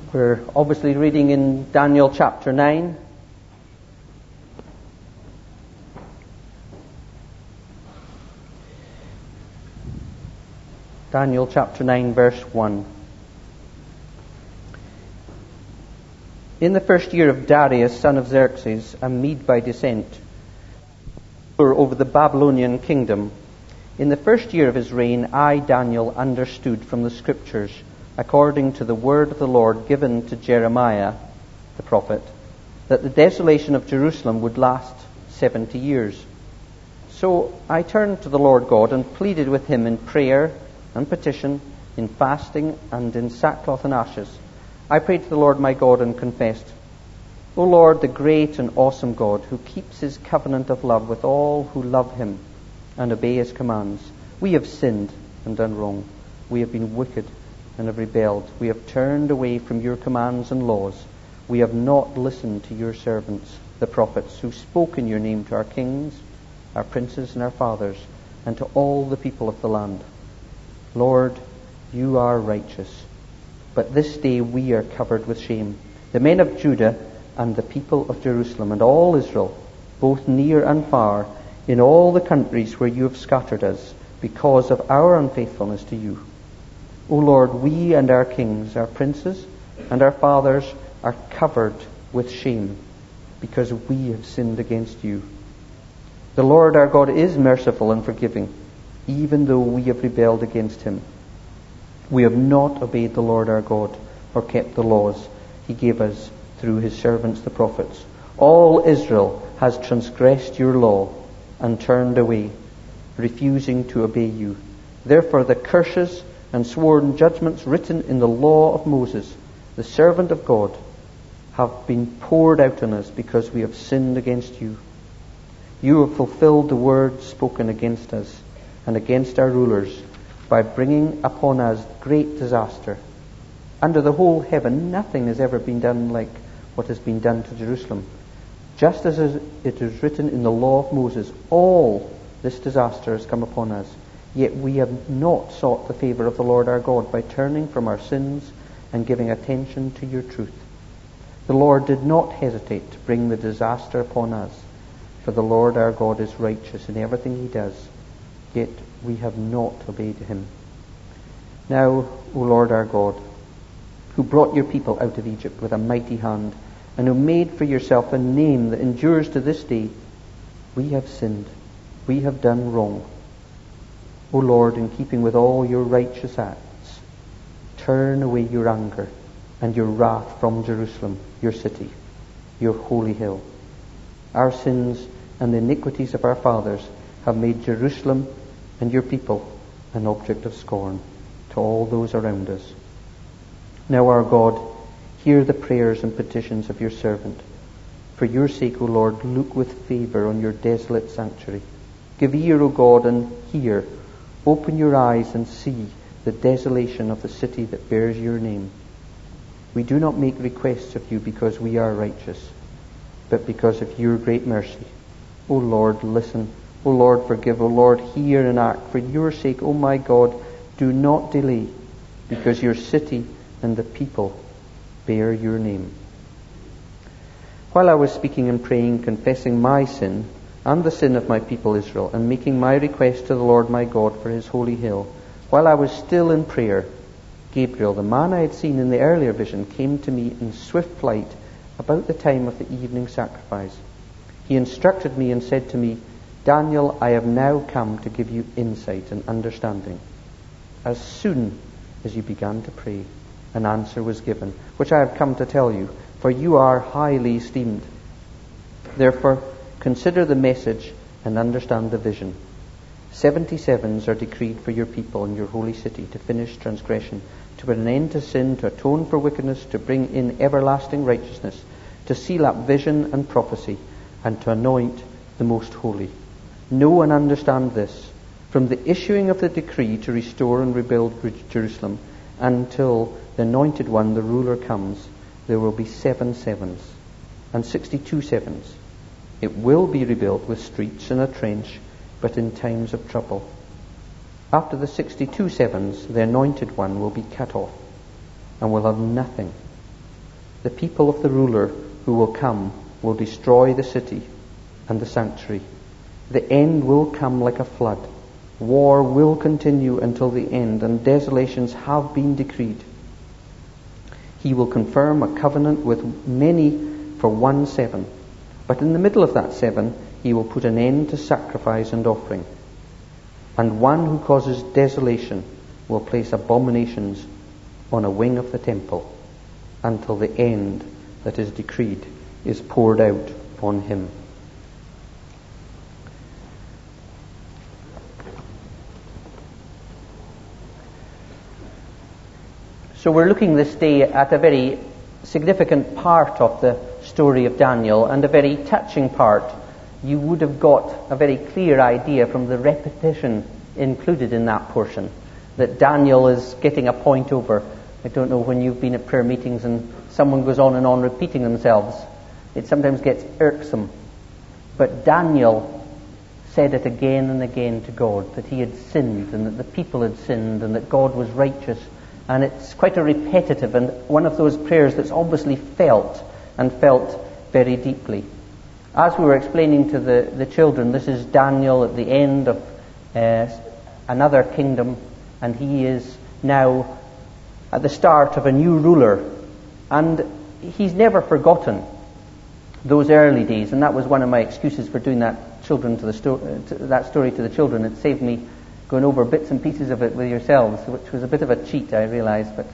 We're obviously reading in Daniel chapter 9. Daniel chapter 9 verse 1. In the first year of Darius, son of Xerxes, a Mede by descent, over the Babylonian kingdom, in the first year of his reign, I, Daniel, understood from the Scriptures, according to the word of the Lord given to Jeremiah, the prophet, that the desolation of Jerusalem would last 70 years. So I turned to the Lord God and pleaded with him in prayer and petition, in fasting and in sackcloth and ashes. I prayed to the Lord my God and confessed, O Lord, the great and awesome God, who keeps his covenant of love with all who love him and obey his commands, we have sinned and done wrong. We have been wicked and have rebelled. We have turned away from your commands and laws. We have not listened to your servants, the prophets, who spoke in your name to our kings, our princes and our fathers, and to all the people of the land. Lord, you are righteous, but this day we are covered with shame, the men of Judah and the people of Jerusalem and all Israel, both near and far, in all the countries where you have scattered us, because of our unfaithfulness to you. O Lord, we and our kings, our princes and our fathers are covered with shame, because we have sinned against you. The Lord our God is merciful and forgiving, even though we have rebelled against him. We have not obeyed the Lord our God, or kept the laws he gave us through his servants the prophets. All Israel has transgressed your law and turned away, refusing to obey you. Therefore the curses and sworn judgments written in the law of Moses, the servant of God, have been poured out on us because we have sinned against you. You have fulfilled the words spoken against us and against our rulers by bringing upon us great disaster. Under the whole heaven nothing has ever been done like what has been done to Jerusalem. Just as it is written in the law of Moses, all this disaster has come upon us. Yet we have not sought the favor of the Lord our God by turning from our sins and giving attention to your truth. The Lord did not hesitate to bring the disaster upon us, for the Lord our God is righteous in everything he does. Yet we have not obeyed him. Now, O Lord our God, who brought your people out of Egypt with a mighty hand, and who made for yourself a name that endures to this day, we have sinned, we have done wrong. O Lord, in keeping with all your righteous acts, turn away your anger and your wrath from Jerusalem, your city, your holy hill. Our sins and the iniquities of our fathers have made Jerusalem and your people an object of scorn to all those around us. Now, our God, hear the prayers and petitions of your servant. For your sake, O Lord, look with favor on your desolate sanctuary. Give ear, O God, and hear. Open your eyes and see the desolation of the city that bears your name. We do not make requests of you because we are righteous, but because of your great mercy. O Lord, listen. O Lord, forgive. O Lord, hear and act. For your sake, O my God, do not delay, because your city and the people bear your name. While I was speaking and praying, confessing my sin and the sin of my people Israel, and making my request to the Lord my God for his holy hill, while I was still in prayer, Gabriel, the man I had seen in the earlier vision, came to me in swift flight about the time of the evening sacrifice. He instructed me and said to me, Daniel, I have now come to give you insight and understanding. As soon as you began to pray, an answer was given, which I have come to tell you, for you are highly esteemed. Therefore, consider the message and understand the vision. 77s are decreed for your people in your holy city to finish transgression, to put an end to sin, to atone for wickedness, to bring in everlasting righteousness, to seal up vision and prophecy, and to anoint the most holy. Know and understand this. From the issuing of the decree to restore and rebuild Jerusalem until the anointed one, the ruler, comes, there will be 7 sevens and 62 sevens. It will be rebuilt with streets and a trench, but in times of trouble. After the 62 sevens, the anointed one will be cut off and will have nothing The people of the ruler who will come will destroy the city and the sanctuary. The end will come like a flood. War will continue until the end, and desolations have been decreed. He will confirm a covenant with many for 1 7. But in the middle of that 7, he will put an end to sacrifice and offering. And one who causes desolation will place abominations on a wing of the temple until the end that is decreed is poured out on him. So we're looking this day at a very significant part of the story of Daniel, and a very touching part. You would have got a very clear idea from the repetition included in that portion that Daniel is getting a point over. I don't know when you've been at prayer meetings and someone goes on and on repeating themselves. It sometimes gets irksome. But Daniel said it again and again to God, that he had sinned and that the people had sinned and that God was righteous. And it's quite a repetitive and one of those prayers that's obviously felt and felt very deeply. As we were explaining to the children, this is Daniel at the end of another kingdom, and he is now at the start of a new ruler. And he's never forgotten those early days, and that was one of my excuses for doing that story to the children. It saved me going over bits and pieces of it with yourselves, which was a bit of a cheat, I realised, but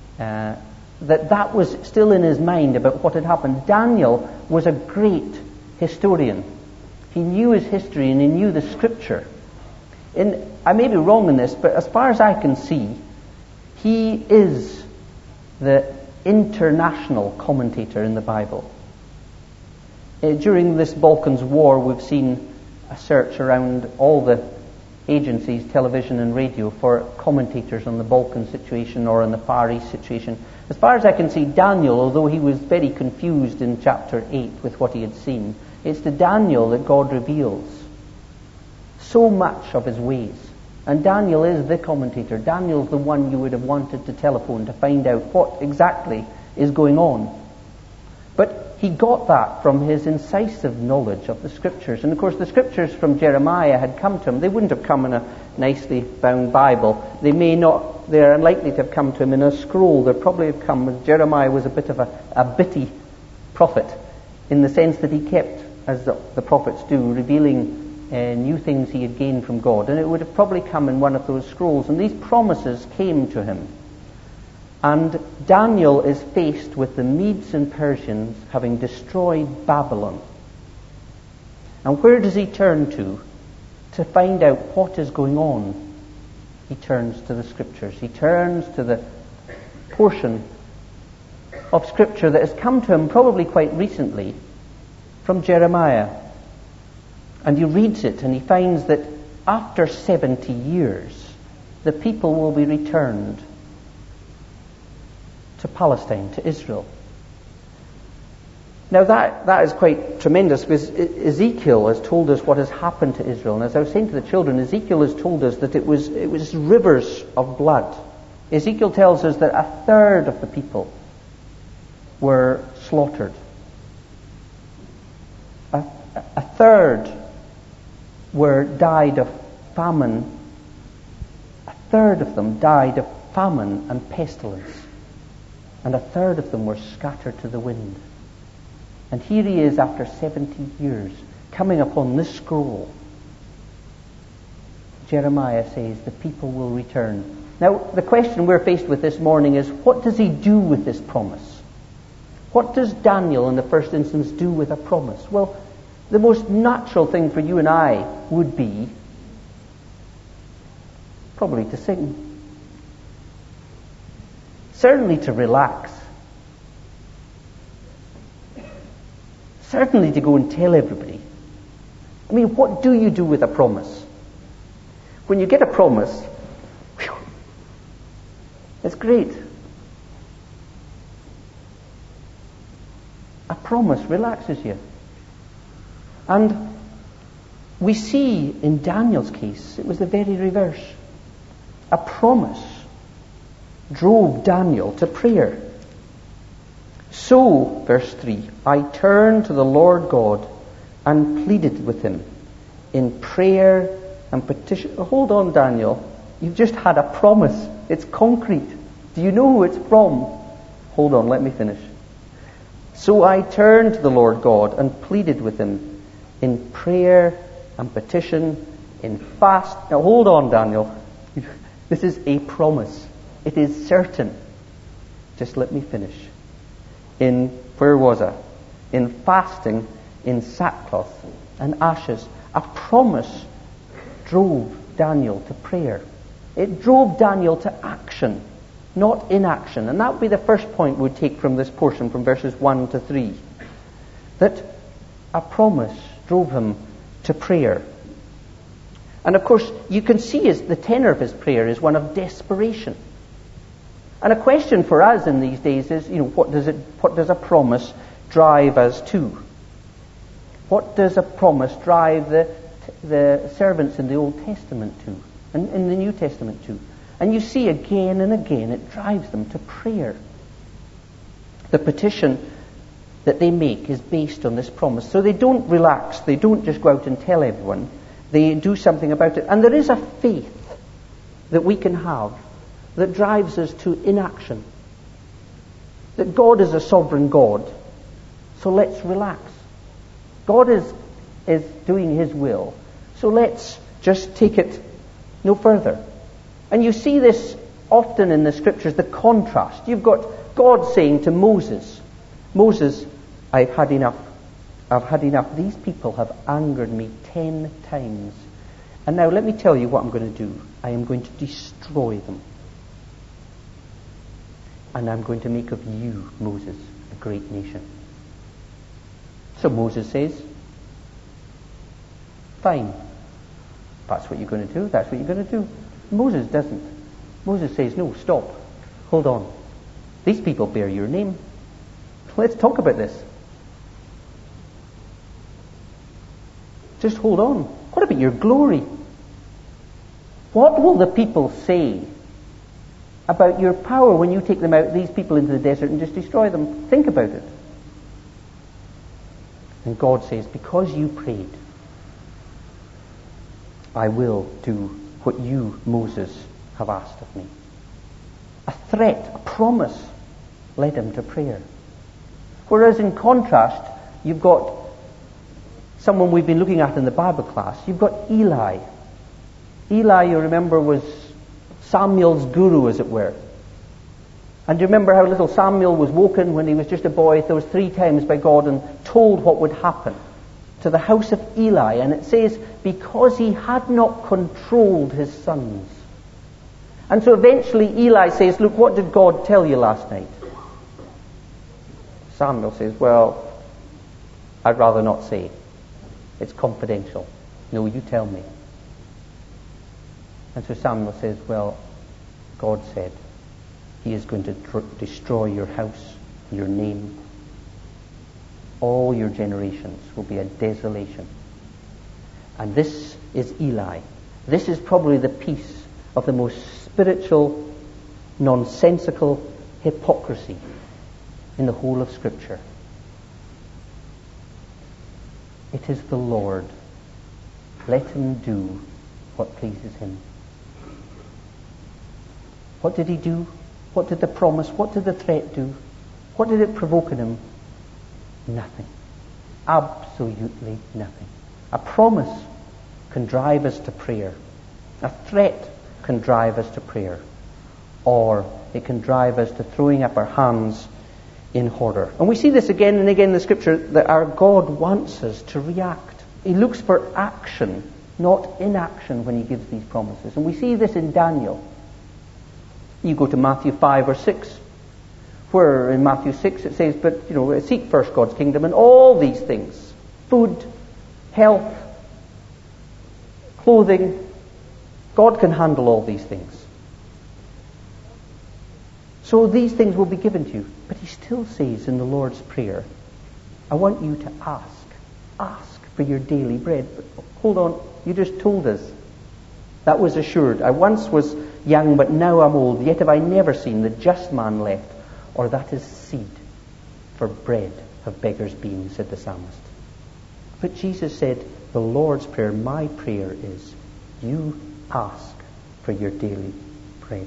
that was still in his mind about what had happened. Daniel was a great historian. He knew his history and he knew the scripture. I may be wrong in this, but as far as I can see, he is the international commentator in the Bible. During this Balkans war, we've seen a search around all the agencies, television and radio, for commentators on the Balkan situation or on the Far East situation. As far as I can see, Daniel, although he was very confused in chapter 8 with what he had seen, it's to Daniel that God reveals so much of his ways. And Daniel is the commentator. Daniel's the one you would have wanted to telephone to find out what exactly is going on. But he got that from his incisive knowledge of the scriptures. And of course the scriptures from Jeremiah had come to him. They wouldn't have come in a nicely bound Bible. They're unlikely to have come to him in a scroll. They probably have come, Jeremiah was a bit of a bitty prophet, in the sense that he kept, as the prophets do, revealing new things he had gained from God. And it would have probably come in one of those scrolls. And these promises came to him. And Daniel is faced with the Medes and Persians having destroyed Babylon. And where does he turn to find out what is going on? He turns to the scriptures. He turns to the portion of scripture that has come to him probably quite recently from Jeremiah. And he reads it and he finds that after 70 years, the people will be returned to Palestine, to Israel. Now that is quite tremendous, because Ezekiel has told us what has happened to Israel. And as I was saying to the children, Ezekiel has told us that it was rivers of blood. Ezekiel tells us that 1/3 of the people were slaughtered. A third died of famine. 1/3 of them died of famine and pestilence. And 1/3 of them were scattered to the wind. And here he is after 70 years, coming upon this scroll. Jeremiah says the people will return. Now, the question we're faced with this morning is, what does he do with this promise? What does Daniel, in the first instance, do with a promise? Well, the most natural thing for you and I would be probably to sing. Certainly to relax. Certainly to go and tell everybody. I mean, what do you do with a promise? When you get a promise, whew, it's great. A promise relaxes you. And we see in Daniel's case, it was the very reverse. A promise drove Daniel to prayer. So, verse 3, I turned to the Lord God and pleaded with him in prayer and petition. Hold on, Daniel. You've just had a promise. It's concrete. Do you know who it's from? Hold on, let me finish. So I turned to the Lord God and pleaded with him in prayer and petition, in fast. Now hold on, Daniel. This is a promise. It is certain. Just let me finish. Where was I? In fasting, in sackcloth and ashes. A promise drove Daniel to prayer. It drove Daniel to action, not inaction. And that would be the first point we'd take from this portion, from verses 1 to 3. That a promise drove him to prayer. And of course, you can see the tenor of his prayer is one of desperation. And a question for us in these days is, what does a promise drive us to? What does a promise drive the servants in the Old Testament to, and in the New Testament to? And you see again and again it drives them to prayer. The petition that they make is based on this promise. So they don't relax. They don't just go out and tell everyone. They do something about it. And there is a faith that we can have that drives us to inaction. That God is a sovereign God. So let's relax. God is doing his will. So let's just take it no further. And you see this often in the scriptures, the contrast. You've got God saying to Moses, Moses, I've had enough. I've had enough. These people have angered me 10 times. And now let me tell you what I'm going to do. I am going to destroy them. And I'm going to make of you, Moses, a great nation. So Moses says, fine. That's what you're going to do. That's what you're going to do. Moses doesn't. Moses says, no, stop. Hold on. These people bear your name. Let's talk about this. Just hold on. What about your glory? What will the people say about your power when you take them out, these people into the desert, and just destroy them? Think about it. And God says, because you prayed, I will do what you, Moses, have asked of me. A threat, a promise, led him to prayer. Whereas in contrast, you've got someone we've been looking at in the Bible class. You've got Eli. Eli, you remember, was Samuel's guru, as it were. And do you remember how little Samuel was woken when he was just a boy? There was 3 times by God and told what would happen to the house of Eli. And it says, because he had not controlled his sons. And so eventually Eli says, look, what did God tell you last night? Samuel says, well, I'd rather not say. It's confidential. No, you tell me. And so Samuel says, well, God said he is going to destroy your house, your name. All your generations will be a desolation. And this is Eli. This is probably the piece of the most spiritual, nonsensical hypocrisy in the whole of Scripture. It is the Lord. Let him do what pleases him. What did he do? What did the promise, what did the threat do? What did it provoke in him? Nothing. Absolutely nothing. A promise can drive us to prayer. A threat can drive us to prayer. Or it can drive us to throwing up our hands in horror. And we see this again and again in the Scripture, that our God wants us to react. He looks for action, not inaction, when he gives these promises. And we see this in Daniel. You go to Matthew 5 or 6, where in Matthew 6 it says, but, seek first God's kingdom and all these things, food, health, clothing, God can handle all these things. So these things will be given to you. But he still says in the Lord's Prayer, I want you to ask for your daily bread. But hold on, you just told us. That was assured. I once was young, but now I'm old. Yet have I never seen the just man left, or that his seed for bread have beggars been, said the psalmist. But Jesus said, the Lord's Prayer, my prayer is, you ask for your daily bread.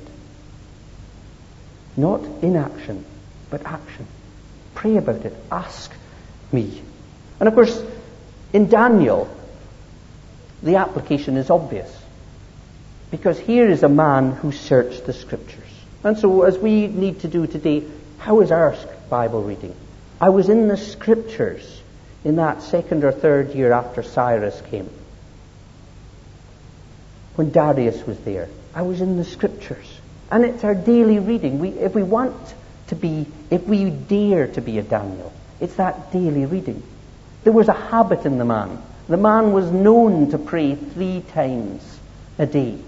Not inaction, but action. Pray about it. Ask me. And of course, in Daniel, the application is obvious. Because here is a man who searched the Scriptures. And so as we need to do today, how is our Bible reading? I was in the Scriptures in that second or third year after Cyrus came. When Darius was there, I was in the Scriptures. And it's our daily reading. If we dare to be a Daniel, it's that daily reading. There was a habit in the man. The man was known to pray 3 times a day.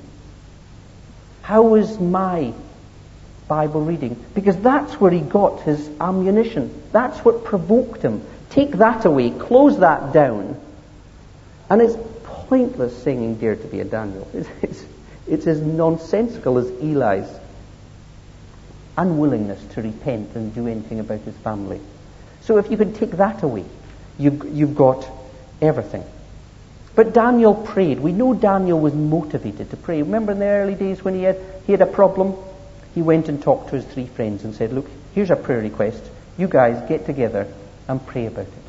How was my Bible reading? Because that's where he got his ammunition. That's what provoked him. Take that away, close that down. And it's pointless singing Dare to be a Daniel. It's as nonsensical as Eli's unwillingness to repent and do anything about his family. So if you can take that away, you've got everything. But Daniel prayed. We know Daniel was motivated to pray. Remember in the early days when he had a problem? He went and talked to his 3 friends and said, look, here's a prayer request. You guys get together and pray about it.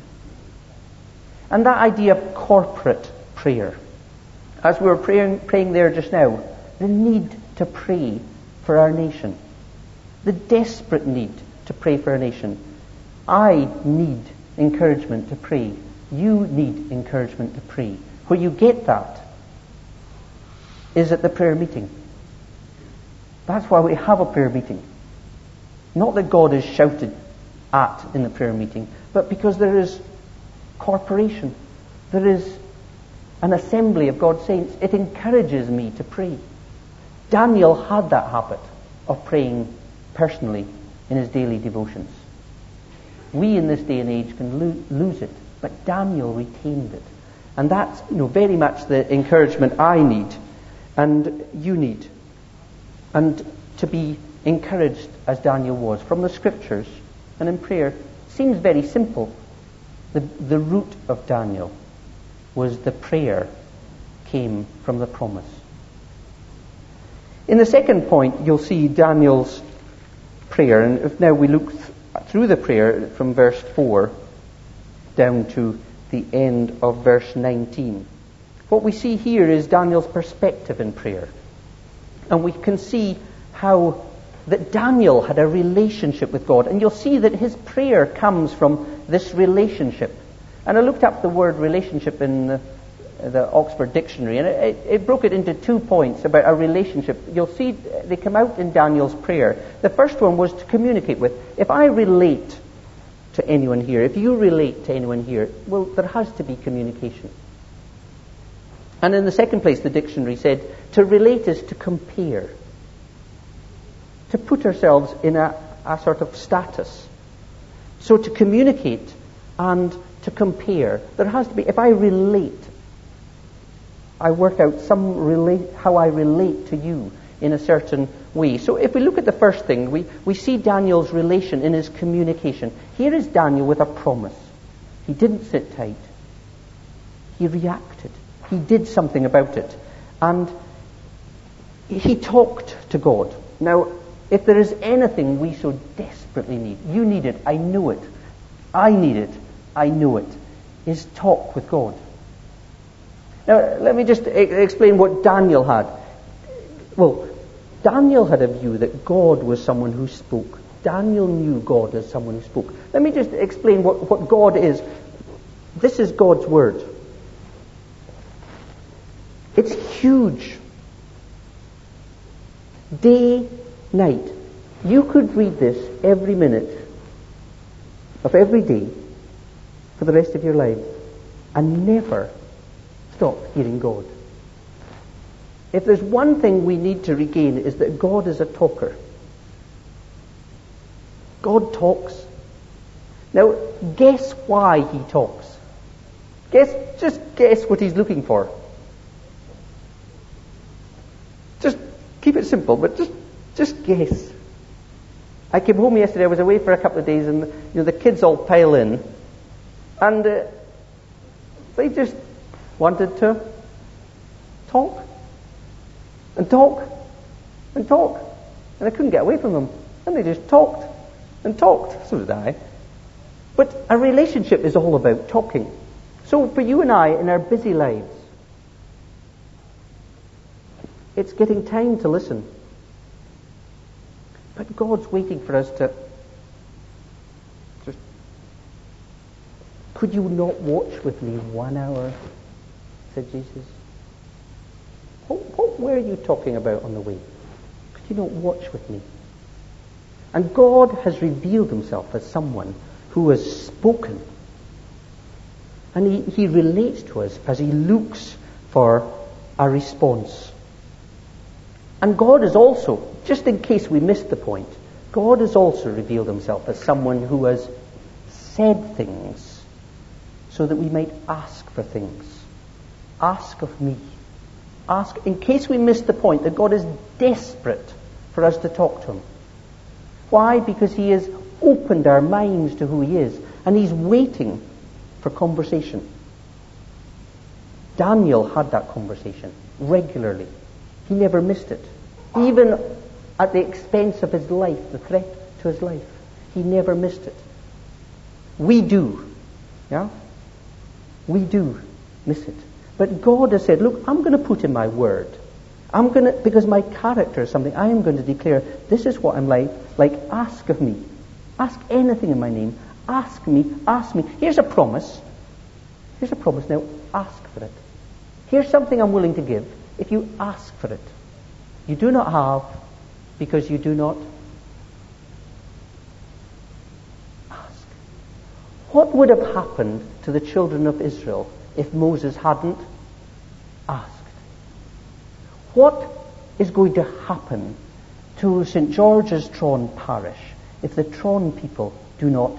And that idea of corporate prayer, as we were praying there just now, the need to pray for our nation. The desperate need to pray for our nation. I need encouragement to pray. You need encouragement to pray. Where you get that is at the prayer meeting. That's why we have a prayer meeting. Not that God is shouted at in the prayer meeting, but because there is corporation. There is an assembly of God's saints. It encourages me to pray. Daniel had that habit of praying personally in his daily devotions. We in this day and age can lose it, but Daniel retained it. And that's very much the encouragement I need and you need. And to be encouraged as Daniel was from the Scriptures and in prayer seems very simple. The root of Daniel was the prayer came from the promise. In the second point, you'll see Daniel's prayer. And if now we look through the prayer from verse 4 down to the end of verse 19. What we see here is Daniel's perspective in prayer. And we can see how that Daniel had a relationship with God. And you'll see that his prayer comes from this relationship. And I looked up the word relationship in the Oxford Dictionary, and it broke it into 2 points about a relationship. You'll see they come out in Daniel's prayer. The first one was to communicate with. If I relate to anyone here, if you relate to anyone here, well, there has to be communication. And in the second place, the dictionary said, to relate is to compare. To put ourselves in a sort of status. So to communicate and to compare, there has to be, if I relate, I work out how I relate to you in a certain way. So if we look at the first thing, we see Daniel's relation in his communication. Here is Daniel with a promise. He didn't sit tight. He reacted. He did something about it. And he talked to God. Now, if there is anything we so desperately need, you need it, I know it, I need it, I know it, is talk with God. Now, let me just explain what Daniel had. Well, Daniel had a view that God was someone who spoke. Daniel knew God as someone who spoke. Let me just explain what God is. This is God's word. It's huge. Day, night. You could read this every minute of every day for the rest of your life and never stop hearing God. If there's one thing we need to regain, is that God is a talker. God talks. Now, guess why he talks. Just guess what he's looking for. Just keep it simple, but just guess. I came home yesterday, I was away for a couple of days, and the kids all pile in, and they just wanted to talk, and talk, and talk, and I couldn't get away from them, and they just talked, and talked. So did I. But a relationship is all about talking. So for you and I, in our busy lives, it's getting time to listen. But God's waiting for us to just... Could you not watch with me 1 hour? Said Jesus. What were you talking about on the way? Could you not watch with me? And God has revealed himself as someone who has spoken. And he relates to us as he looks for a response. And God is also, just in case we missed the point, God has also revealed himself as someone who has said things so that we might ask for things. Ask of me. Ask, in case we missed the point, that God is desperate for us to talk to him. Why? Because he has opened our minds to who he is, and he's waiting for conversation. Daniel had that conversation regularly. He never missed it. Even at the expense of his life, the threat to his life. He never missed it. We do. Yeah? We do miss it. But God has said, look, I'm going to put in my word. Because my character is something, I am going to declare, this is what I'm like, ask of me. Ask anything in my name. Ask me, ask me. Here's a promise. Here's a promise now. Ask for it. Here's something I'm willing to give. If you ask for it. You do not have because you do not ask. What would have happened to the children of Israel if Moses hadn't asked? What is going to happen to St. George's Tron parish if the Tron people do not?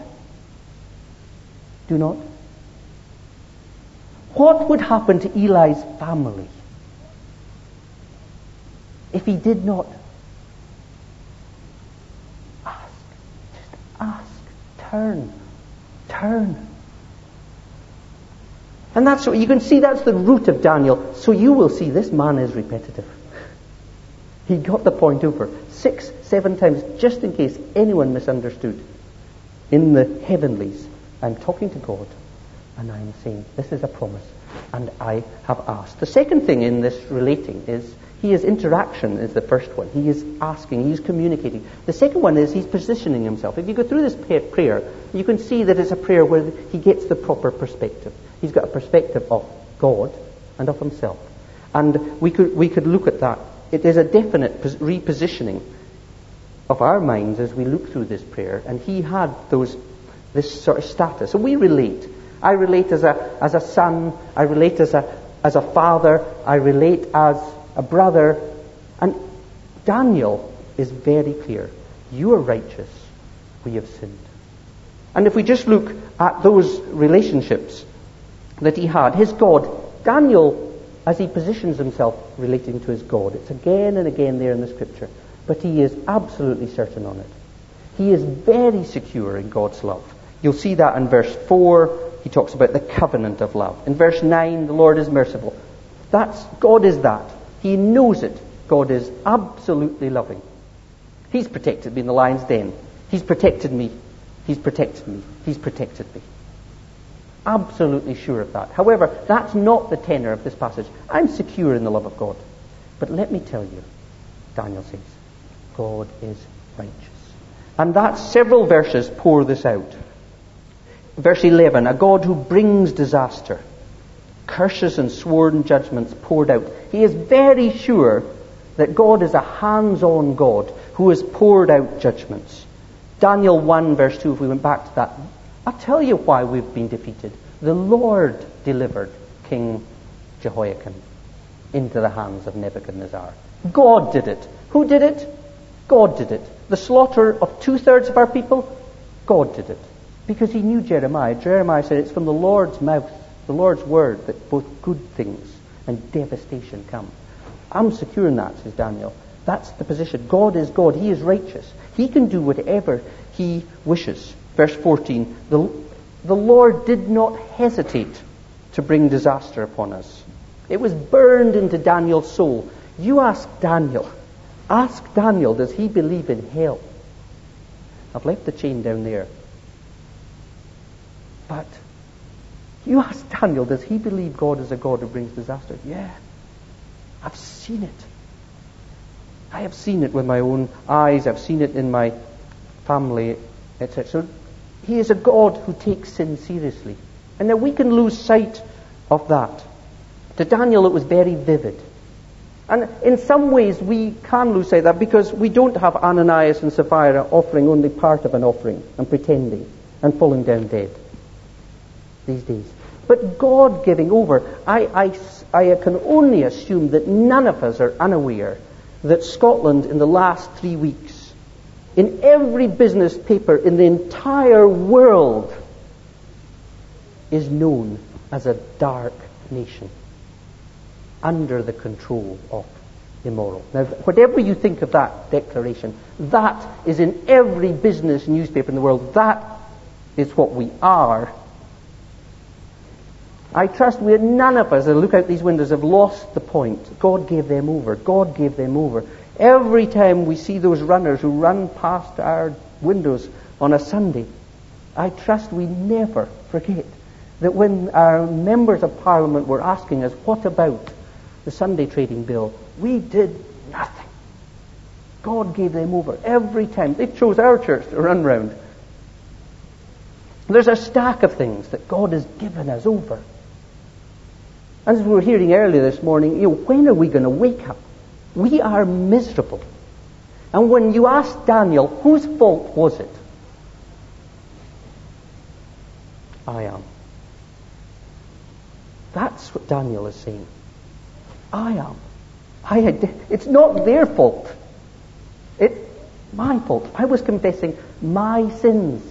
What would happen to Eli's family if he did not ask? Just ask. Turn. And that's what you can see, that's the root of Daniel. So you will see this man is repetitive. He got the point over 6, 7 times, just in case anyone misunderstood. In the heavenlies, I'm talking to God, and I'm saying, this is a promise, and I have asked. The second thing in this relating is, his interaction is the first one. He is asking, he is communicating. The second one is, he's positioning himself. If you go through this prayer, you can see that it's a prayer where he gets the proper perspective. He's got a perspective of God and of himself. And we could look at that. It is a definite repositioning of our minds as we look through this prayer. And he had this sort of status. And we relate. I relate as a son. I relate as a father. I relate as a brother. And Daniel is very clear. You are righteous. We have sinned. And if we just look at those relationships that he had, his God, Daniel, as he positions himself relating to his God, it's again and again there in the scripture, but he is absolutely certain on it. He is very secure in God's love. You'll see that in verse 4, he talks about the covenant of love. In verse 9, the Lord is merciful. God is that. He knows it. God is absolutely loving. He's protected me in the lion's den. He's protected me. He's protected me. He's protected me. Absolutely sure of that. However, that's not the tenor of this passage. I'm secure in the love of God. But let me tell you, Daniel says, God is righteous. And that's several verses pour this out. Verse 11, a God who brings disaster. Curses and sworn judgments poured out. He is very sure that God is a hands-on God who has poured out judgments. Daniel 1 verse 2, if we went back to that, I'll tell you why we've been defeated. The Lord delivered King Jehoiakim into the hands of Nebuchadnezzar. God did it. Who did it? God did it. The slaughter of 2/3 of our people? God did it. Because he knew Jeremiah. Jeremiah said it's from the Lord's mouth, the Lord's word, that both good things and devastation come. I'm secure in that, says Daniel. That's the position. God is God. He is righteous. He can do whatever He wishes. Verse 14, the Lord did not hesitate to bring disaster upon us. It was burned into Daniel's soul. You ask Daniel, does he believe in hell? I've left the chain down there. But you ask Daniel, does he believe God is a God who brings disaster? Yeah. I've seen it. I have seen it with my own eyes. I've seen it in my family, etc. So He is a God who takes sin seriously. And now we can lose sight of that. To Daniel it was very vivid. And in some ways we can lose sight of that because we don't have Ananias and Sapphira offering only part of an offering and pretending and falling down dead these days. But God giving over, I can only assume that none of us are unaware that Scotland in the last 3 weeks, in every business paper in the entire world, is known as a dark nation under the control of immoral. Now, whatever you think of that declaration, that is in every business newspaper in the world. That is what we are. I trust none of us, as I look out these windows, have lost the point. God gave them over. God gave them over. Every time we see those runners who run past our windows on a Sunday, I trust we never forget that when our members of Parliament were asking us, what about the Sunday trading bill? We did nothing. God gave them over every time. They chose our church to run round. There's a stack of things that God has given us over. As we were hearing earlier this morning, when are we going to wake up? We are miserable. And when you ask Daniel, whose fault was it? I am. That's what Daniel is saying. I am. It's not their fault. It's my fault. I was confessing my sins.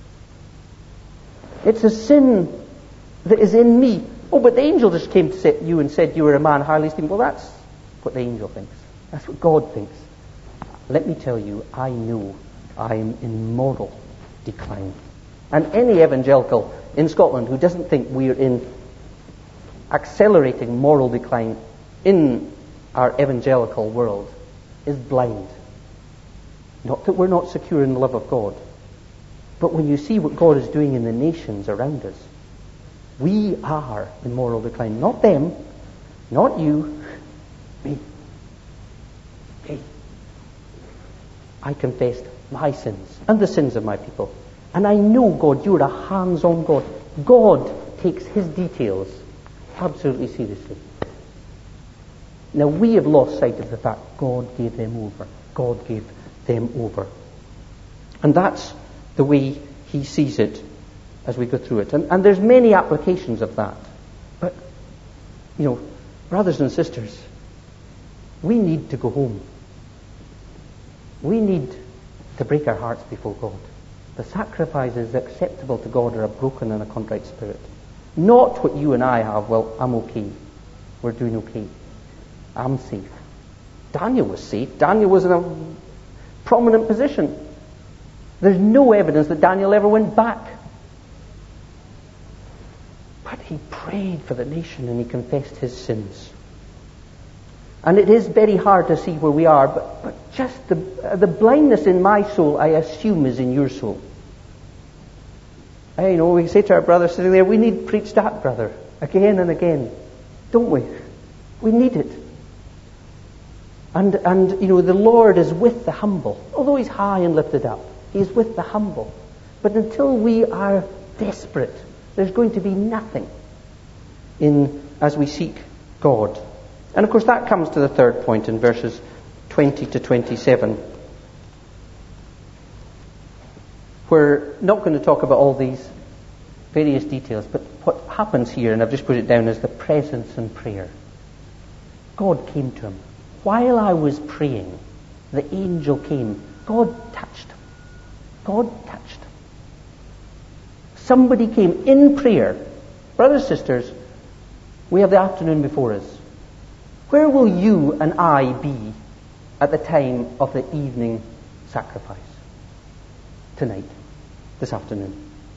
It's a sin that is in me. Oh, but the angel just came to you and said you were a man highly esteemed. Well, that's what the angel thinks. That's what God thinks. Let me tell you, I know I am in moral decline. And any evangelical in Scotland who doesn't think we're in accelerating moral decline in our evangelical world is blind. Not that we're not secure in the love of God, but when you see what God is doing in the nations around us, we are in moral decline. Not them, not you, me. Me. I confessed my sins and the sins of my people. And I know, God, you're a hands-on God. God takes His details absolutely seriously. Now, we have lost sight of the fact God gave them over. God gave them over. And that's the way He sees it as we go through it. And there's many applications of that. But, brothers and sisters, we need to go home. We need to break our hearts before God. The sacrifices acceptable to God are a broken and a contrite spirit. Not what you and I have. Well, I'm okay. We're doing okay. I'm safe. Daniel was safe. Daniel was in a prominent position. There's no evidence that Daniel ever went back. But he prayed for the nation and he confessed his sins. And it is very hard to see where we are, but just the blindness in my soul, I assume, is in your soul. We say to our brother sitting there, we need preach that, brother, again and again, don't we? We need it. And the Lord is with the humble. Although He's high and lifted up, He is with the humble. But until we are desperate, there's going to be nothing as we seek God. And of course that comes to the third point in verses 20 to 27. We're not going to talk about all these various details, but what happens here, and I've just put it down, is the presence and prayer. God came to him. While I was praying, the angel came. God touched him. God touched him. Somebody came in prayer. Brothers and sisters, we have the afternoon before us. Where will you and I be at the time of the evening sacrifice? Tonight, this afternoon.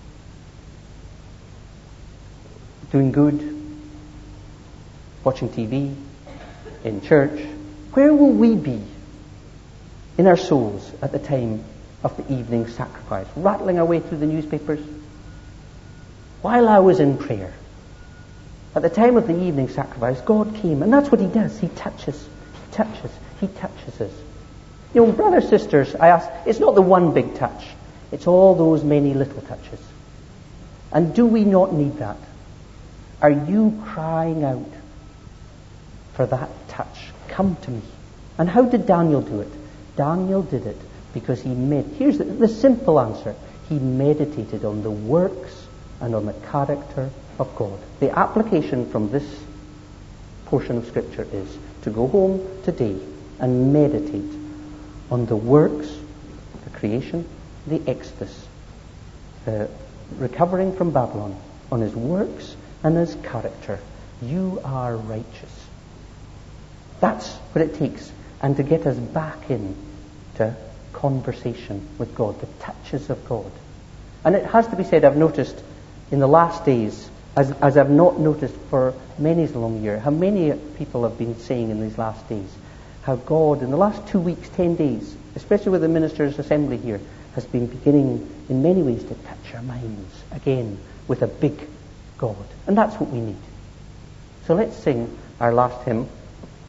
Doing good, watching TV, in church. Where will we be in our souls at the time of the evening sacrifice? Rattling our way through the newspapers? While I was in prayer, at the time of the evening sacrifice, God came, and that's what He does. He touches us. You know, brothers, sisters, I ask, it's not the one big touch. It's all those many little touches. And do we not need that? Are you crying out for that touch? Come to me. And how did Daniel do it? Daniel did it because here's the simple answer. He meditated on the works and on the character of God. The application from this portion of Scripture is to go home today and meditate on the works, the creation, the Exodus, the recovering from Babylon, on His works and His character. You are righteous. That's what it takes. And to get us back in to conversation with God, the touches of God. And it has to be said, I've noticed in the last days, as I've not noticed for many a long year, how many people have been saying in these last days, how God, in the last 2 weeks, 10 days, especially with the Ministers' Assembly here, has been beginning in many ways to touch our minds again with a big God. And that's what we need. So let's sing our last hymn.